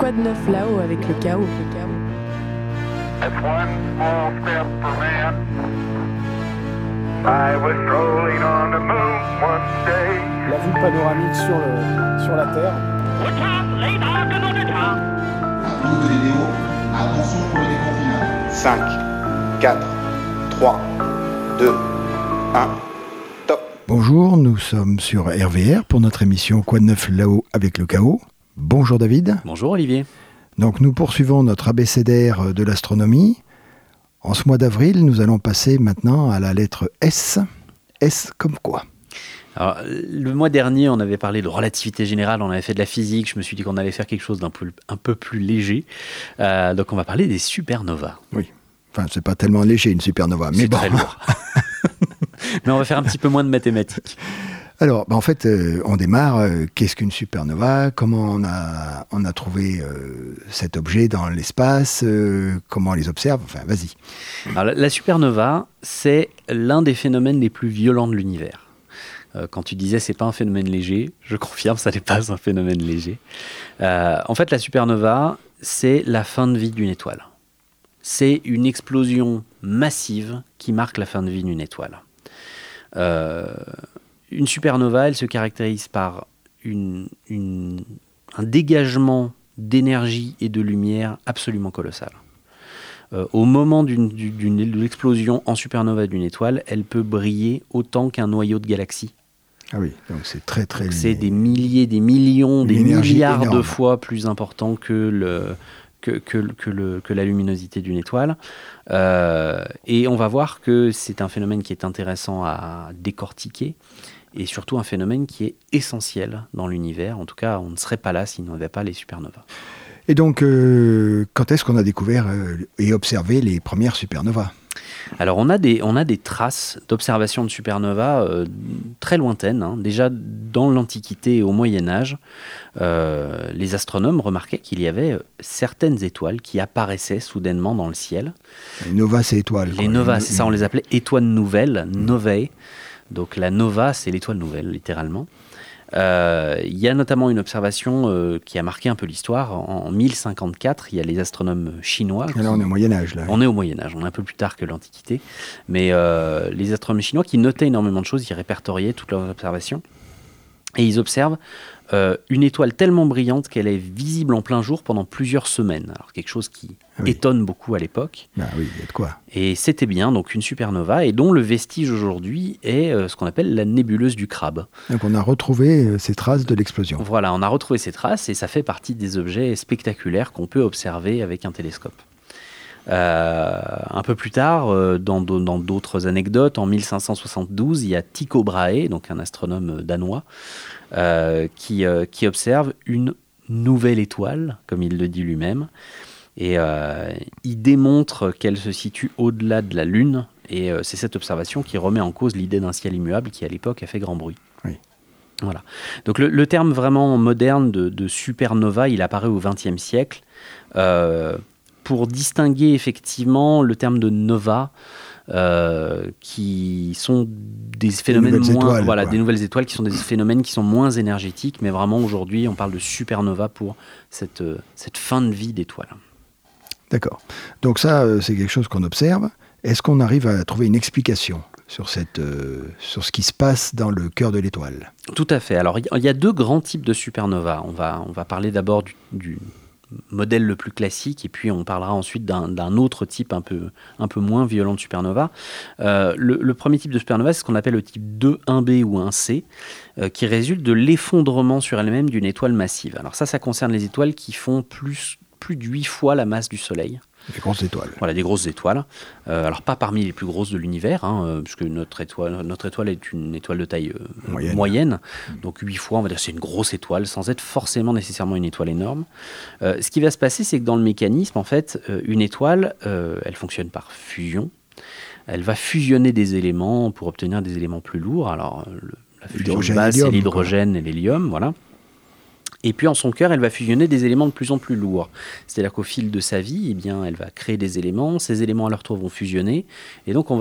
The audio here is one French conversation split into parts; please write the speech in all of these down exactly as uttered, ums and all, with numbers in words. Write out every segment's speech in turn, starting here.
Quoi de neuf là-haut avec le chaos, le chaos. That's one small step for man. I was strolling on the moon one day. La vue panoramique sur, le, sur la Terre. Nous de Néo, attention pour le déconfinement. cinq, quatre, trois, deux, un, top. Bonjour, nous sommes sur R V R pour notre émission Quoi de neuf là-haut avec le chaos. Bonjour David. Bonjour Olivier. Donc nous poursuivons notre abécédaire de l'astronomie. En ce mois d'avril, nous allons passer maintenant à la lettre S. S comme quoi ? Alors, le mois dernier, on avait parlé de relativité générale, on avait fait de la physique, je me suis dit qu'on allait faire quelque chose d'un peu, un peu plus léger. Euh, donc on va parler des supernovas. Oui, enfin c'est pas tellement léger une supernova, mais c'est bon. très lourd. Mais on va faire un petit peu moins de mathématiques. Alors, bah en fait, euh, on démarre. Euh, qu'est-ce qu'une supernova ? Comment on a, on a trouvé euh, cet objet dans l'espace ? euh, Comment on les observe ? Enfin, vas-y. Alors, la, la supernova, c'est l'un des phénomènes les plus violents de l'univers. Euh, quand tu disais c'est pas un phénomène léger, je confirme, ça n'est pas un phénomène léger. Euh, en fait, la supernova, c'est la fin de vie d'une étoile. C'est une explosion massive qui marque la fin de vie d'une étoile. Euh, Une supernova, elle se caractérise par une, une, un dégagement d'énergie et de lumière absolument colossal. Euh, au moment d'une, d'une, de l'explosion en supernova d'une étoile, elle peut briller autant qu'un noyau de galaxie. Ah oui, donc c'est très très... Donc c'est des milliers, des millions, des milliards énorme. de fois plus important que le... Que, que, que, le, que la luminosité d'une étoile. Euh, et on va voir que c'est un phénomène qui est intéressant à décortiquer et surtout un phénomène qui est essentiel dans l'univers. En tout cas, on ne serait pas là s'il n'y avait pas les supernovas. Et donc, euh, quand est-ce qu'on a découvert euh, et observé les premières supernovas ? Alors, on a des, on a des traces d'observation de supernovas euh, très lointaines. Hein. Déjà, dans l'Antiquité et au Moyen-Âge, euh, les astronomes remarquaient qu'il y avait certaines étoiles qui apparaissaient soudainement dans le ciel. Les novas, c'est étoiles. Les novas, c'est ça, on les appelait étoiles nouvelles, novae. Donc, la nova, c'est l'étoile nouvelle, littéralement. Euh, il y a notamment une observation euh, qui a marqué un peu l'histoire. En, en mille cinquante-quatre, il y a les astronomes chinois. Là, qui, on est au Moyen-Âge. Là. On est au Moyen-Âge, on est un peu plus tard que l'Antiquité. Mais euh, les astronomes chinois qui notaient énormément de choses, ils répertoriaient toutes leurs observations. Et ils observent euh, une étoile tellement brillante qu'elle est visible en plein jour pendant plusieurs semaines. Alors quelque chose qui ah oui. étonne beaucoup à l'époque. Ah oui, il y a de quoi. Et c'était bien, donc une supernova, et dont le vestige aujourd'hui est euh, ce qu'on appelle la nébuleuse du crabe. Donc on a retrouvé euh, ces traces de l'explosion. Voilà, on a retrouvé ces traces, et ça fait partie des objets spectaculaires qu'on peut observer avec un télescope. Euh, un peu plus tard, euh, dans, dans d'autres anecdotes, en mille cinq cent soixante-douze, il y a Tycho Brahe, donc un astronome danois, euh, qui, euh, qui observe une nouvelle étoile, comme il le dit lui-même, et euh, il démontre qu'elle se situe au-delà de la Lune, et euh, c'est cette observation qui remet en cause l'idée d'un ciel immuable qui, à l'époque, a fait grand bruit. Oui. Voilà. Donc le, le terme vraiment moderne de, de supernova, il apparaît au vingtième siècle, euh, pour distinguer effectivement le terme de nova, euh, qui sont des phénomènes des moins, étoiles, voilà, quoi. des nouvelles étoiles qui sont des phénomènes qui sont moins énergétiques, mais vraiment aujourd'hui on parle de supernova pour cette, cette fin de vie d'étoile. D'accord. Donc ça, c'est quelque chose qu'on observe. Est-ce qu'on arrive à trouver une explication sur, cette, euh, sur ce qui se passe dans le cœur de l'étoile ? Tout à fait. Alors il y a deux grands types de supernova. On va, on va parler d'abord du, du modèle le plus classique, et puis on parlera ensuite d'un, d'un autre type un peu, un peu moins violent de supernova. Euh, le, le premier type de supernova, c'est ce qu'on appelle le type deux un B ou un C, euh, qui résulte de l'effondrement sur elle-même d'une étoile massive. Alors ça, ça concerne les étoiles qui font plus, plus de huit fois la masse du Soleil. Des grosses étoiles. Voilà, des grosses étoiles. Euh, alors, pas parmi les plus grosses de l'univers, hein, euh, puisque notre étoile, notre étoile est une étoile de taille euh, moyenne. moyenne. Donc, huit fois, on va dire que c'est une grosse étoile, sans être forcément nécessairement une étoile énorme. Euh, ce qui va se passer, c'est que dans le mécanisme, en fait, euh, une étoile, euh, elle fonctionne par fusion. Elle va fusionner des éléments pour obtenir des éléments plus lourds. Alors, le, la fusion de base, c'est l'hydrogène et l'hélium, voilà. Et puis en son cœur, elle va fusionner des éléments de plus en plus lourds. C'est-à-dire qu'au fil de sa vie, eh bien, elle va créer des éléments, ces éléments à leur tour vont fusionner, et donc on va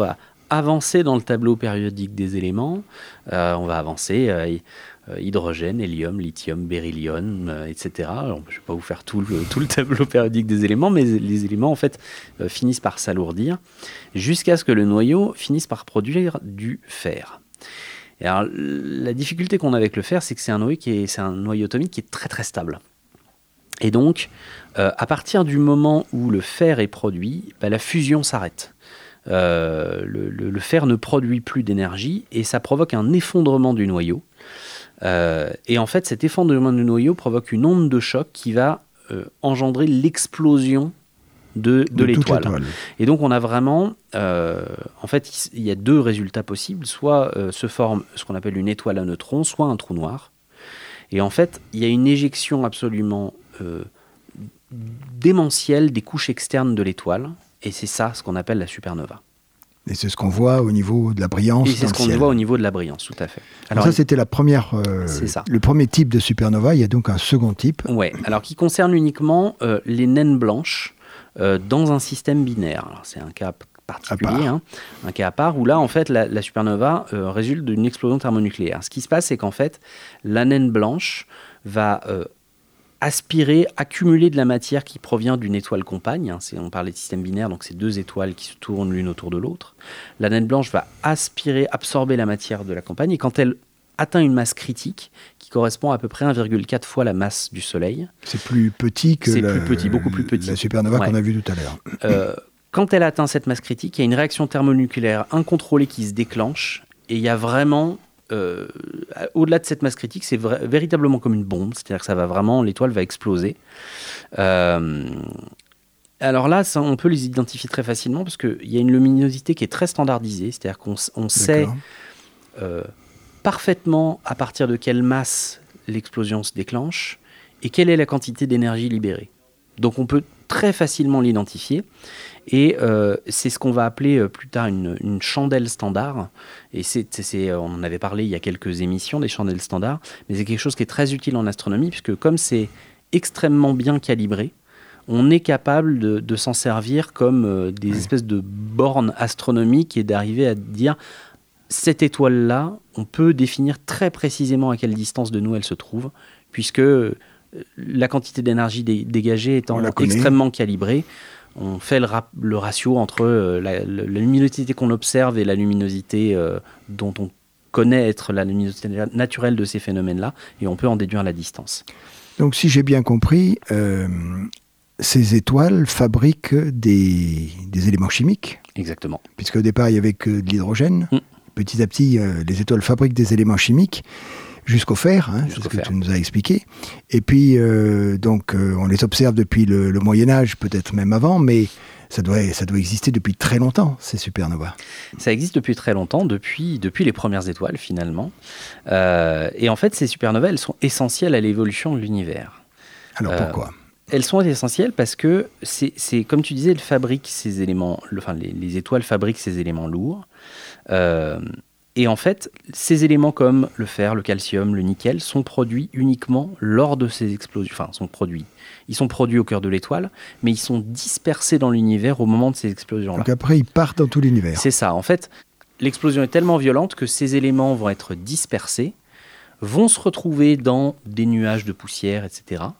avancer dans le tableau périodique des éléments. Euh, on va avancer euh, hydrogène, hélium, lithium, beryllium, euh, et cetera. Alors, je ne vais pas vous faire tout le, tout le tableau périodique des éléments, mais les éléments en fait euh, finissent par s'alourdir jusqu'à ce que le noyau finisse par produire du fer. Et alors, la difficulté qu'on a avec le fer, c'est que c'est un noyau qui est, c'est un noyau atomique qui est très très stable. Et donc, euh, à partir du moment où le fer est produit, bah, la fusion s'arrête. Euh, le, le, le fer ne produit plus d'énergie et ça provoque un effondrement du noyau. Euh, et en fait, cet effondrement du noyau provoque une onde de choc qui va euh, engendrer l'explosion de, de, de l'étoile. l'étoile. Et donc, on a vraiment, euh, en fait, il y a deux résultats possibles. Soit euh, se forme ce qu'on appelle une étoile à neutrons, soit un trou noir. Et en fait, il y a une éjection absolument euh, démentielle des couches externes de l'étoile. Et c'est ça ce qu'on appelle la supernova. Et c'est ce qu'on voit au niveau de la brillance. Et c'est ce qu'on ciel. voit au niveau de la brillance, tout à fait. Alors, ça, c'était la première, euh, c'est ça. le premier type de supernova. Il y a donc un second type. Ouais. Alors qui concerne uniquement euh, les naines blanches euh, dans un système binaire. Alors, c'est un cas particulier, hein, un cas à part, où là, en fait, la, la supernova euh, résulte d'une explosion thermonucléaire. Ce qui se passe, c'est qu'en fait, la naine blanche va euh, aspirer, accumuler de la matière qui provient d'une étoile compagne. Hein, c'est, on parlait de système binaire, donc c'est deux étoiles qui se tournent l'une autour de l'autre. La naine blanche va aspirer, absorber la matière de la compagne, et quand elle atteint une masse critique, qui correspond à peu près un virgule quatre fois la masse du Soleil. C'est plus petit que c'est la, plus petit, beaucoup plus petit. la supernova ouais. qu'on a vue tout à l'heure. Euh, quand elle atteint cette masse critique, il y a une réaction thermonucléaire incontrôlée qui se déclenche, et il y a vraiment... Euh, au-delà de cette masse critique, c'est vra- véritablement comme une bombe, c'est-à-dire que ça va vraiment, l'étoile va exploser. Euh, alors là, ça, on peut les identifier très facilement parce qu'il y a une luminosité qui est très standardisée, c'est-à-dire qu'on on sait euh, parfaitement à partir de quelle masse l'explosion se déclenche et quelle est la quantité d'énergie libérée. Donc on peut très facilement l'identifier. Et euh, c'est ce qu'on va appeler euh, plus tard une, une chandelle standard. Et c'est, c'est, c'est, on en avait parlé il y a quelques émissions des chandelles standards, mais c'est quelque chose qui est très utile en astronomie, puisque comme c'est extrêmement bien calibré, on est capable de, de s'en servir comme euh, des espèces de bornes astronomiques et d'arriver à dire cette étoile-là, on peut définir très précisément à quelle distance de nous elle se trouve, puisque euh, la quantité d'énergie dé- dégagée étant extrêmement calibrée, on fait le, rap- le ratio entre euh, la, la, la luminosité qu'on observe et la luminosité euh, dont on connaît être la luminosité naturelle de ces phénomènes-là, et on peut en déduire la distance. Donc si j'ai bien compris, euh, ces étoiles fabriquent des, des éléments chimiques. Exactement. Puisqu'au départ, il n'y avait que de l'hydrogène. Mm. Petit à petit, euh, les étoiles fabriquent des éléments chimiques. Jusqu'au fer, hein, jusqu'au c'est ce fer. Que tu nous as expliqué. Et puis, euh, donc, euh, on les observe depuis le, le Moyen-Âge, peut-être même avant, mais ça doit, ça doit exister depuis très longtemps, ces supernovas. Ça existe depuis très longtemps, depuis, depuis les premières étoiles, finalement. Euh, et en fait, ces supernovas, elles sont essentielles à l'évolution de l'univers. Alors, euh, pourquoi ? Elles sont essentielles parce que, c'est, c'est, comme tu disais, elles fabriquent ces éléments, enfin, les, les étoiles fabriquent ces éléments lourds. Euh, Et en fait, ces éléments comme le fer, le calcium, le nickel sont produits uniquement lors de ces explosions. Enfin, sont produits. Ils sont produits au cœur de l'étoile, mais ils sont dispersés dans l'univers au moment de ces explosions-là. Donc après, ils partent dans tout l'univers. C'est ça. En fait, l'explosion est tellement violente que ces éléments vont être dispersés, vont se retrouver dans des nuages de poussière, et cetera,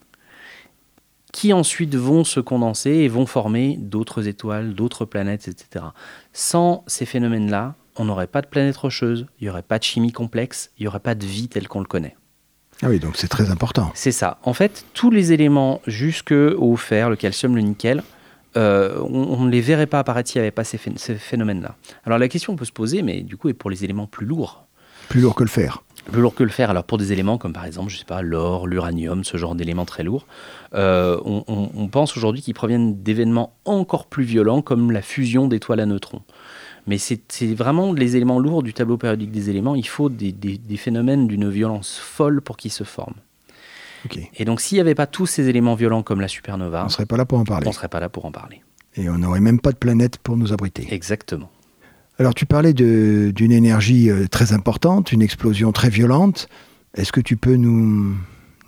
qui ensuite vont se condenser et vont former d'autres étoiles, d'autres planètes, et cetera. Sans ces phénomènes-là, on n'aurait pas de planète rocheuse, il n'y aurait pas de chimie complexe, il n'y aurait pas de vie telle qu'on le connaît. Ah oui, donc c'est très important. C'est ça. En fait, tous les éléments, jusqu'au fer, le calcium, le nickel, euh, on ne les verrait pas apparaître s'il n'y avait pas ces, phé- ces phénomènes-là. Alors la question peut se poser, mais du coup, est pour les éléments plus lourds. Plus lourds que le fer. Plus lourd que le fer. Alors pour des éléments comme par exemple, je sais pas, l'or, l'uranium, ce genre d'éléments très lourds, euh, on, on, on pense aujourd'hui qu'ils proviennent d'événements encore plus violents comme la fusion d'étoiles à neutrons. Mais c'est, c'est vraiment les éléments lourds du tableau périodique des éléments. Il faut des, des, des phénomènes d'une violence folle pour qu'ils se forment. Okay. Et donc s'il n'y avait pas tous ces éléments violents comme la supernova, on ne serait pas là pour en parler. On ne serait pas là pour en parler. Et on n'aurait même pas de planète pour nous abriter. Exactement. Alors tu parlais de, d'une énergie euh, très importante, une explosion très violente. Est-ce que tu peux nous,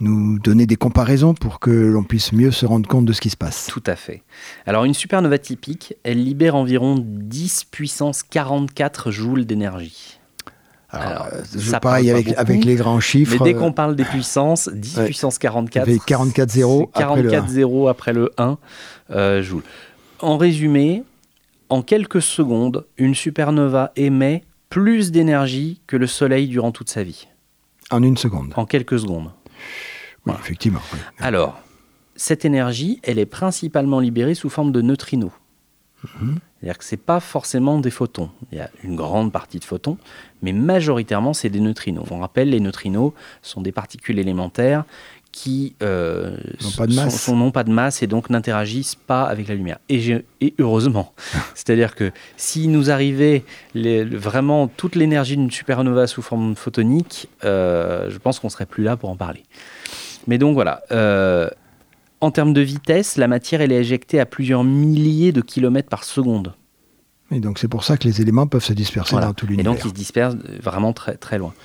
nous donner des comparaisons pour que l'on puisse mieux se rendre compte de ce qui se passe. Tout à fait. Alors une supernova typique, elle libère environ dix puissance quarante-quatre joules d'énergie. Alors, Alors je ça pareil parle avec, pas beaucoup, avec les grands chiffres. Mais dès qu'on parle des puissances, dix ouais. puissance quarante-quatre, il y avait quarante-quatre zéros après le quarante-quatre zéros après le un euh, joules. En résumé, en quelques secondes, une supernova émet plus d'énergie que le Soleil durant toute sa vie. En une seconde. En quelques secondes. Oui, voilà. Effectivement. Oui. Alors, cette énergie, elle est principalement libérée sous forme de neutrinos. Mmh. C'est-à-dire que ce n'est pas forcément des photons. Il y a une grande partie de photons, mais majoritairement, c'est des neutrinos. On rappelle, les neutrinos sont des particules élémentaires qui euh, n'ont pas de masse. Sont, sont, n'ont pas de masse et donc n'interagissent pas avec la lumière. Et, et heureusement. C'est-à-dire que s'il nous arrivait les, vraiment toute l'énergie d'une supernova sous forme photonique, euh, je pense qu'on ne serait plus là pour en parler. Mais donc voilà. Euh, en termes de vitesse, la matière elle est éjectée à plusieurs milliers de kilomètres par seconde. Et donc c'est pour ça que les éléments peuvent se disperser voilà. dans tout l'univers. Et donc ils se dispersent vraiment très, très loin.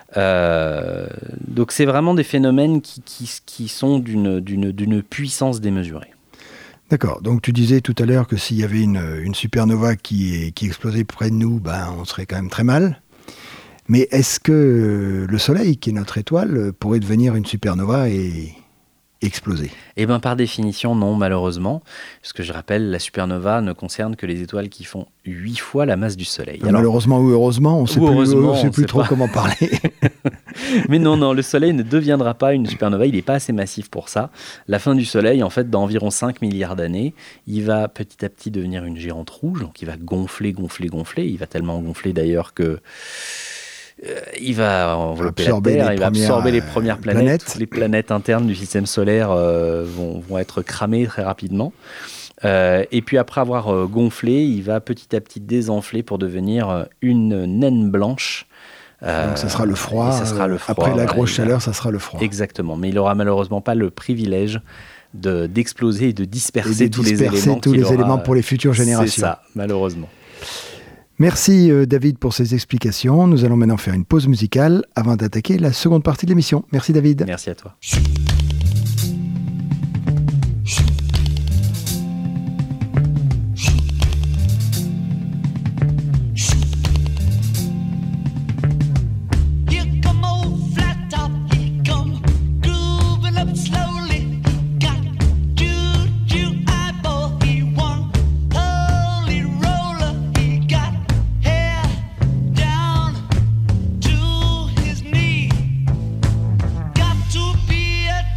Euh, donc c'est vraiment des phénomènes qui, qui, qui sont d'une, d'une, d'une puissance démesurée. D'accord, donc tu disais tout à l'heure que s'il y avait une, une supernova qui, est, qui explosait près de nous, ben, on serait quand même très mal. Mais est-ce que le Soleil, qui est notre étoile, pourrait devenir une supernova et exploser ? Eh bien, par définition, non, malheureusement. Parce que je rappelle, la supernova ne concerne que les étoiles qui font huit fois la masse du Soleil. Alors, malheureusement ou heureusement, on ne sait plus, on sait plus sait trop pas. comment parler. Mais non, non, le Soleil ne deviendra pas une supernova, il n'est pas assez massif pour ça. La fin du Soleil, en fait, dans environ cinq milliards d'années, il va petit à petit devenir une géante rouge, donc il va gonfler, gonfler, gonfler. Il va tellement gonfler d'ailleurs que... Euh, il va envelopper la Terre, il va absorber les premières planètes. planètes. Les planètes internes du système solaire euh, vont, vont être cramées très rapidement. Euh, et puis après avoir euh, gonflé, il va petit à petit désenfler pour devenir une naine blanche. Euh, Donc ça sera le froid. Ça sera le froid. Après la grosse chaleur, va... ça sera le froid. Exactement. Mais il n'aura malheureusement pas le privilège de, d'exploser et de disperser, et de tous disperser les éléments. tous les aura... éléments pour les futures générations. C'est ça, malheureusement. Merci euh, David pour ces explications. Nous allons maintenant faire une pause musicale avant d'attaquer la seconde partie de l'émission. Merci David. Merci à toi. To be a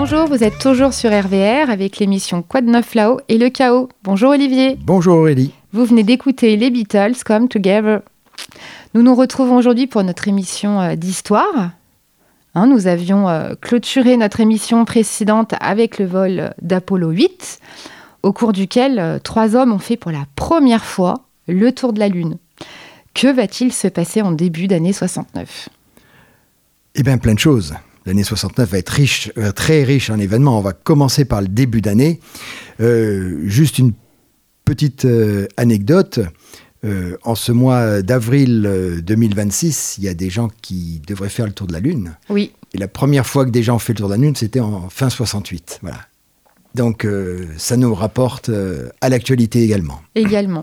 Bonjour, vous êtes toujours sur R V R avec l'émission Quoi de neuf là-haut et le chaos. Bonjour Olivier. Bonjour Aurélie. Vous venez d'écouter les Beatles Come Together. Nous nous retrouvons aujourd'hui pour notre émission euh, d'histoire. Hein, nous avions euh, clôturé notre émission précédente avec le vol d'Apollo huit, au cours duquel euh, trois hommes ont fait pour la première fois le tour de la Lune. Que va-t-il se passer en début d'année soixante-neuf ? Eh bien, plein de choses. L'année soixante-neuf va être riche, euh, très riche en événements. On va commencer par le début d'année. Euh, juste une petite euh, anecdote. Euh, en ce mois d'avril euh, deux mille vingt-six, il y a des gens qui devraient faire le tour de la Lune. Oui. Et la première fois que des gens ont fait le tour de la Lune, c'était en fin soixante-huit. Voilà. Donc, euh, ça nous rapporte euh, à l'actualité également. Également.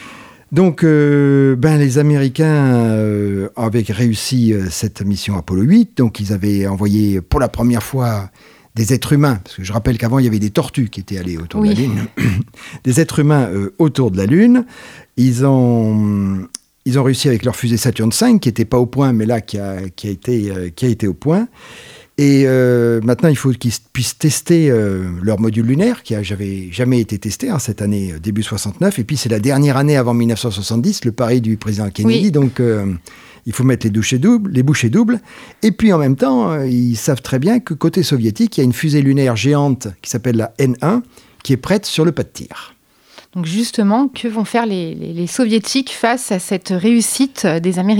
Donc, euh, ben, les Américains euh, avaient réussi euh, cette mission Apollo huit. Donc, ils avaient envoyé pour la première fois des êtres humains, parce que je rappelle qu'avant, il y avait des tortues qui étaient allées autour oui. de la Lune. Des êtres humains euh, autour de la Lune. Ils ont, ils ont réussi avec leur fusée Saturn cinq, qui n'était pas au point, mais là, qui a, qui a, été, euh, qui a été au point. Et euh, maintenant, il faut qu'ils puissent tester euh, leur module lunaire, qui n'avait jamais été testé hein, cette année, début soixante-neuf. Et puis, c'est la dernière année avant mille neuf cent soixante-dix, le pari du président Kennedy. Oui. Donc, euh, il faut mettre les, douches doubles, les bouchées doubles. Et puis, en même temps, euh, ils savent très bien que côté soviétique, il y a une fusée lunaire géante qui s'appelle la N un, qui est prête sur le pas de tir. Donc, justement, que vont faire les, les, les soviétiques face à cette réussite des Américains ?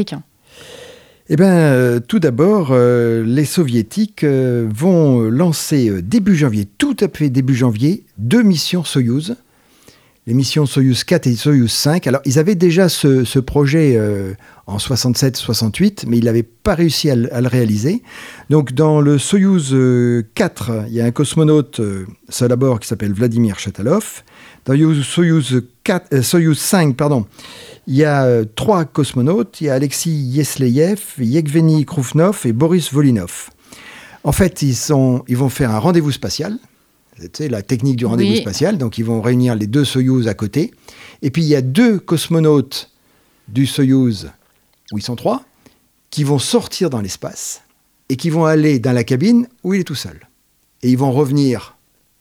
Eh bien, euh, tout d'abord, euh, les soviétiques euh, vont lancer euh, début janvier, tout à fait début janvier, deux missions Soyouz. Les missions Soyouz quatre et Soyouz cinq. Alors, ils avaient déjà ce, ce projet euh, en soixante-sept soixante-huit, mais ils n'avaient pas réussi à, à le réaliser. Donc, dans le Soyouz quatre, il y a un cosmonaute euh, seul à bord qui s'appelle Vladimir Chatalov. Dans Soyouz, quatre, euh, Soyouz cinq, pardon, il y a euh, trois cosmonautes. Il y a Alexis Yesleyev, Yevgeny Krupnov et Boris Volinov. En fait, ils, sont, ils vont faire un rendez-vous spatial. C'est la technique du rendez-vous oui. spatial. Donc, ils vont réunir les deux Soyouz à côté. Et puis, il y a deux cosmonautes du Soyouz, où ils sont trois, qui vont sortir dans l'espace et qui vont aller dans la cabine où il est tout seul. Et ils vont revenir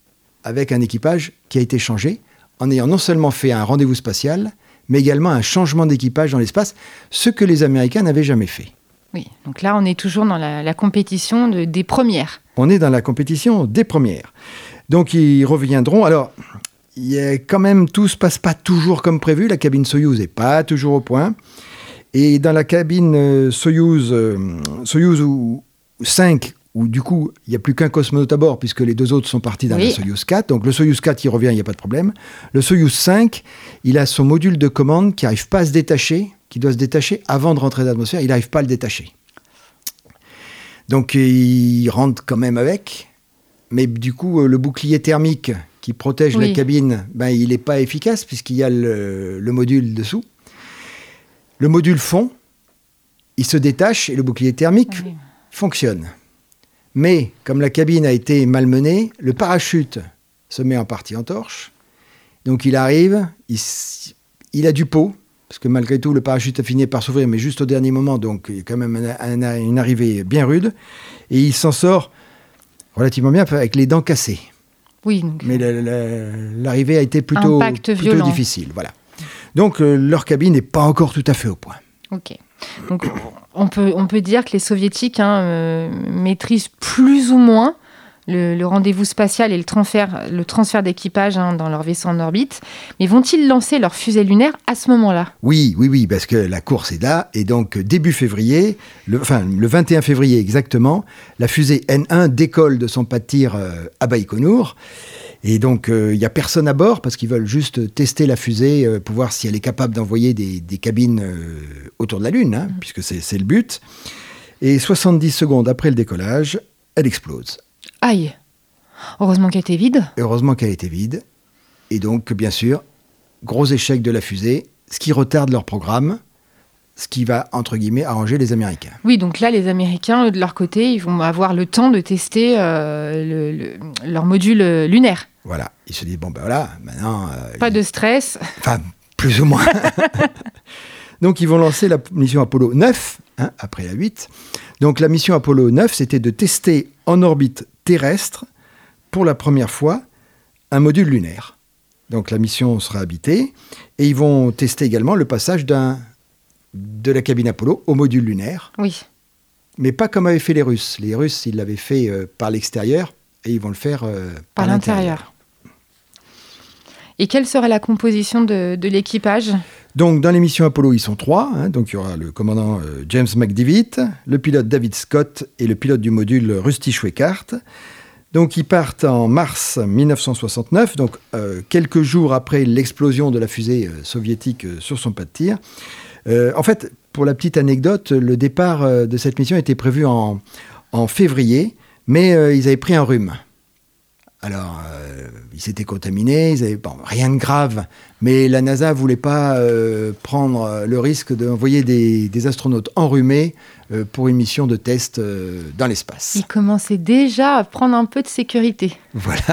avec un équipage qui a été changé, en ayant non seulement fait un rendez-vous spatial, mais également un changement d'équipage dans l'espace, ce que les Américains n'avaient jamais fait. Oui, donc là, on est toujours dans la, la compétition de, des premières. On est dans la compétition des premières. Donc, ils reviendront. Alors, il y a quand même, tout ne se passe pas toujours comme prévu. La cabine Soyouz n'est pas toujours au point. Et dans la cabine euh, Soyouz, euh, Soyouz cinq, où du coup, il n'y a plus qu'un cosmonaute à bord, puisque les deux autres sont partis dans oui. la Soyouz quatre. Donc, le Soyouz quatre, il revient, il n'y a pas de problème. Le Soyouz cinq, il a son module de commande qui n'arrive pas à se détacher, qui doit se détacher avant de rentrer dans l'atmosphère. Il n'arrive pas à le détacher. Donc, il rentre quand même avec. Mais du coup, le bouclier thermique qui protège oui. la cabine, ben, il n'est pas efficace puisqu'il y a le, le module dessous. Le module fond, il se détache et le bouclier thermique oui. fonctionne. Mais, comme la cabine a été malmenée, le parachute se met en partie en torche. Donc, il arrive, il, il a du pot, parce que malgré tout, le parachute a fini par s'ouvrir, mais juste au dernier moment, donc il y a quand même un, un, une arrivée bien rude. Et il s'en sort relativement bien avec les dents cassées. Oui. Donc mais la, la, l'arrivée a été plutôt, plutôt difficile. Voilà. Donc, euh, leur cabine n'est pas encore tout à fait au point. Ok. Donc, on peut, on peut dire que les Soviétiques hein, euh, maîtrisent plus ou moins le, le rendez-vous spatial et le transfert, le transfert d'équipage hein, dans leur vaisseau en orbite. Mais vont-ils lancer leur fusée lunaire à ce moment-là ? Oui, oui, oui, parce que la course est là. Et donc, début février, le, enfin, le vingt et un février exactement, la fusée N un décolle de son pas de tir euh, à Baïkonour. Et donc, il euh, n'y a personne à bord parce qu'ils veulent juste tester la fusée euh, pour voir si elle est capable d'envoyer des, des cabines euh, autour de la Lune, hein, mmh. puisque c'est, c'est le but. Et soixante-dix secondes après le décollage, elle explose. Aïe ! Heureusement qu'elle était vide. Heureusement qu'elle était vide. Et donc, bien sûr, gros échec de la fusée, ce qui retarde leur programme, ce qui va, entre guillemets, arranger les Américains. Oui, donc là, les Américains, de leur côté, ils vont avoir le temps de tester euh, le, le, leur module lunaire. Voilà. Ils se disent, bon, ben voilà, maintenant... Euh, Pas ils... de stress. Enfin, plus ou moins. Donc, ils vont lancer la mission Apollo neuf, hein, après la huit. Donc, la mission Apollo neuf, c'était de tester en orbite terrestre pour la première fois un module lunaire. Donc la mission sera habitée et ils vont tester également le passage d'un, de la cabine Apollo au module lunaire. Oui. Mais pas comme avaient fait les Russes. Les Russes, ils l'avaient fait euh, par l'extérieur et ils vont le faire euh, par, par l'intérieur. l'intérieur. Et quelle sera la composition de, de l'équipage ? Donc, dans les missions Apollo, ils sont trois. Hein, donc, il y aura le commandant euh, James McDivitt, le pilote David Scott et le pilote du module Rusty Schweickart. Donc, ils partent en mars dix-neuf cent soixante-neuf, donc euh, quelques jours après l'explosion de la fusée euh, soviétique euh, sur son pas de tir. Euh, en fait, pour la petite anecdote, le départ euh, de cette mission était prévu en, en février, mais euh, ils avaient pris un rhume. Alors, euh, ils s'étaient contaminés, ils avaient, bon, rien de grave, mais la NASA ne voulait pas euh, prendre le risque d'envoyer des, des astronautes enrhumés euh, pour une mission de test euh, dans l'espace. Ils commençaient déjà à prendre un peu de sécurité. Voilà.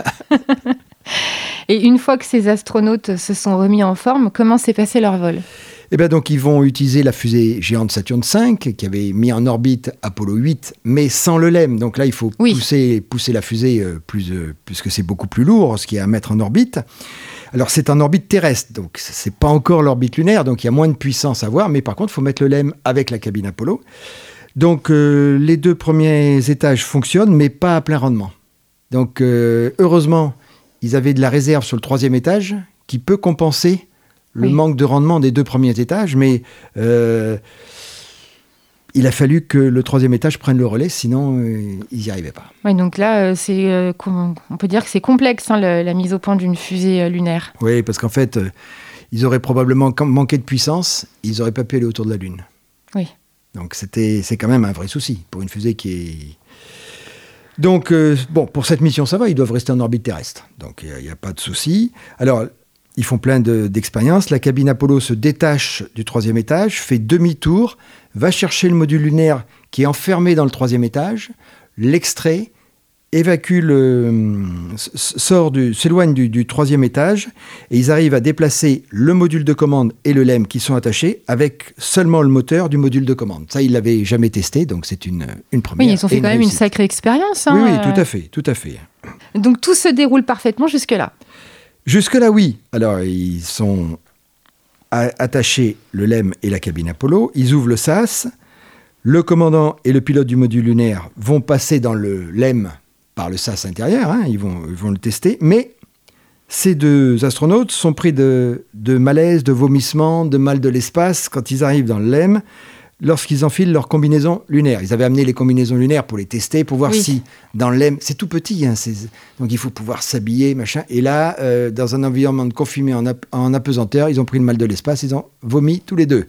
Et une fois que ces astronautes se sont remis en forme, comment s'est passé leur vol ? Eh bien, donc, ils vont utiliser la fusée géante Saturne cinq, qui avait mis en orbite Apollo huit, mais sans le L E M. Donc là, il faut oui. pousser, pousser la fusée, euh, plus, euh, puisque c'est beaucoup plus lourd, ce qu'il y a à mettre en orbite. Alors, c'est en orbite terrestre, donc c'est pas encore l'orbite lunaire, donc il y a moins de puissance à voir, mais par contre, il faut mettre le L E M avec la cabine Apollo. Donc, euh, les deux premiers étages fonctionnent, mais pas à plein rendement. Donc, euh, heureusement, ils avaient de la réserve sur le troisième étage, qui peut compenser le oui. manque de rendement des deux premiers étages, mais euh, il a fallu que le troisième étage prenne le relais, sinon euh, ils n'y arrivaient pas. Oui, donc là, c'est, euh, on peut dire que c'est complexe, hein, le, la mise au point d'une fusée euh, lunaire. Oui, parce qu'en fait, euh, ils auraient probablement manqué de puissance, ils n'auraient pas pu aller autour de la Lune. Oui. Donc c'était, c'est quand même un vrai souci pour une fusée qui est... Donc, euh, bon, pour cette mission, ça va, ils doivent rester en orbite terrestre, donc il n'y a, a pas de souci. Alors, ils font plein de, d'expériences. La cabine Apollo se détache du troisième étage, fait demi-tour, va chercher le module lunaire qui est enfermé dans le troisième étage, l'extrait, évacue le, sort du, s'éloigne du, du troisième étage, et ils arrivent à déplacer le module de commande et le L E M qui sont attachés avec seulement le moteur du module de commande. Ça, ils ne l'avaient jamais testé, donc c'est une, une première. Oui, ils ont fait quand même réussite. Une sacrée expérience. Hein, oui, oui, tout à fait, tout à fait. Donc tout se déroule parfaitement jusque-là. Jusque-là, oui. Alors, ils sont a- attachés, le L E M et la cabine Apollo. Ils ouvrent le S A S. Le commandant et le pilote du module lunaire vont passer dans le L E M par le S A S intérieur. Hein, ils, vont, ils vont le tester. Mais ces deux astronautes sont pris de, de malaise, de vomissement, de mal de l'espace quand ils arrivent dans le L E M, lorsqu'ils enfilent leur combinaison lunaire. Ils avaient amené les combinaisons lunaires pour les tester, pour voir oui. si dans le L E M, c'est tout petit, hein, c'est, donc il faut pouvoir s'habiller, machin. Et là, euh, dans un environnement de confinement en, ap- en apesanteur, ils ont pris le mal de l'espace, ils ont vomi tous les deux.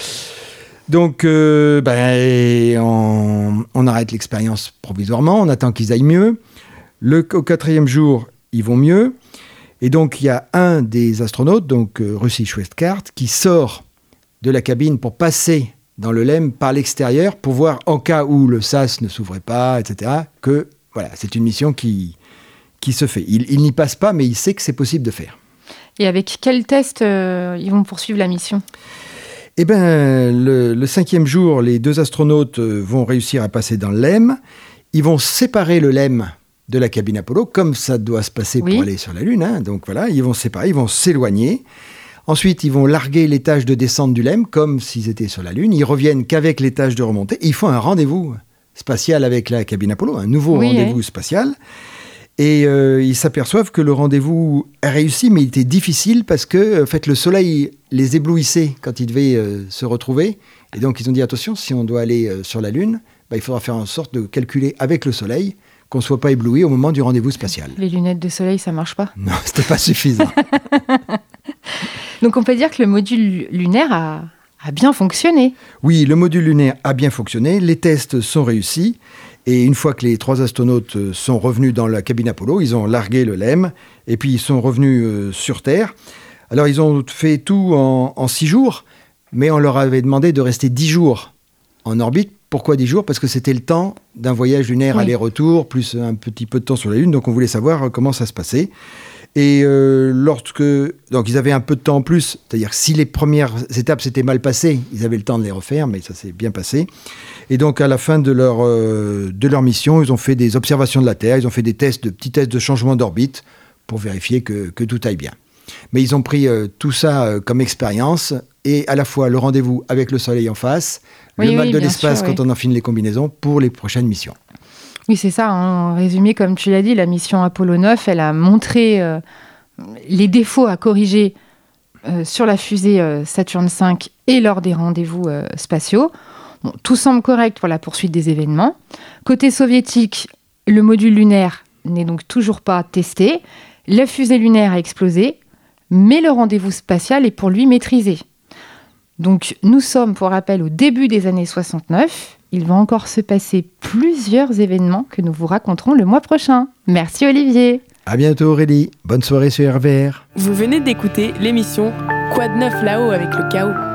Donc, euh, ben, on, on arrête l'expérience provisoirement, on attend qu'ils aillent mieux. Le, au quatrième jour, ils vont mieux. Et donc, il y a un des astronautes, donc euh, Rusty Schweickart, qui sort de la cabine pour passer dans le L E M par l'extérieur pour voir, en cas où le S A S ne s'ouvrait pas, et cetera, que voilà, c'est une mission qui, qui se fait. Il, il n'y passe pas, mais il sait que c'est possible de faire. Et avec quel test euh, ils vont poursuivre la mission ? Eh bien, le, le cinquième jour, les deux astronautes vont réussir à passer dans le L E M. Ils vont séparer le L E M de la cabine Apollo, comme ça doit se passer oui. pour aller sur la Lune. Hein. Donc voilà, ils vont se séparer, ils vont s'éloigner. Ensuite, ils vont larguer l'étage de descente du L E M, comme s'ils étaient sur la Lune. Ils reviennent qu'avec l'étage de remontée. Et ils font un rendez-vous spatial avec la cabine Apollo, un nouveau oui, rendez-vous oui. spatial. Et euh, ils s'aperçoivent que le rendez-vous a réussi, mais il était difficile parce que en fait, le soleil les éblouissait quand ils devaient euh, se retrouver. Et donc, ils ont dit, attention, si on doit aller euh, sur la Lune, bah, il faudra faire en sorte de calculer avec le soleil qu'on ne soit pas ébloui au moment du rendez-vous spatial. Les lunettes de soleil, ça ne marche pas ? Non, ce n'était pas suffisant. Donc, on peut dire que le module lunaire a, a bien fonctionné. Oui, le module lunaire a bien fonctionné. Les tests sont réussis. Et une fois que les trois astronautes sont revenus dans la cabine Apollo, ils ont largué le L E M et puis ils sont revenus euh, sur Terre. Alors, ils ont fait tout en, en six jours, mais on leur avait demandé de rester dix jours en orbite. Pourquoi dix jours ? Parce que c'était le temps d'un voyage lunaire oui. aller-retour, plus un petit peu de temps sur la Lune. Donc, on voulait savoir comment ça se passait. Et euh, lorsque... Donc, ils avaient un peu de temps en plus. C'est-à-dire que si les premières étapes s'étaient mal passées, ils avaient le temps de les refaire, mais ça s'est bien passé. Et donc, à la fin de leur, euh, de leur mission, ils ont fait des observations de la Terre, ils ont fait des tests, de petits tests de changement d'orbite pour vérifier que, que tout aille bien. Mais ils ont pris euh, tout ça euh, comme expérience, et à la fois le rendez-vous avec le Soleil en face, oui, le mal oui, de bien l'espace sûr, quand oui. on affine les combinaisons pour les prochaines missions. Oui, c'est ça. En résumé, comme tu l'as dit, la mission Apollo neuf, elle a montré euh, les défauts à corriger euh, sur la fusée euh, Saturne cinq et lors des rendez-vous euh, spatiaux. Bon, tout semble correct pour la poursuite des événements. Côté soviétique, le module lunaire n'est donc toujours pas testé. La fusée lunaire a explosé, mais le rendez-vous spatial est pour lui maîtrisé. Donc nous sommes, pour rappel, au début des années soixante-neuf. Il va encore se passer plusieurs événements que nous vous raconterons le mois prochain. Merci Olivier. À bientôt Aurélie, bonne soirée sur R V R. Vous venez d'écouter l'émission Quoi de neuf là-haut avec le chaos.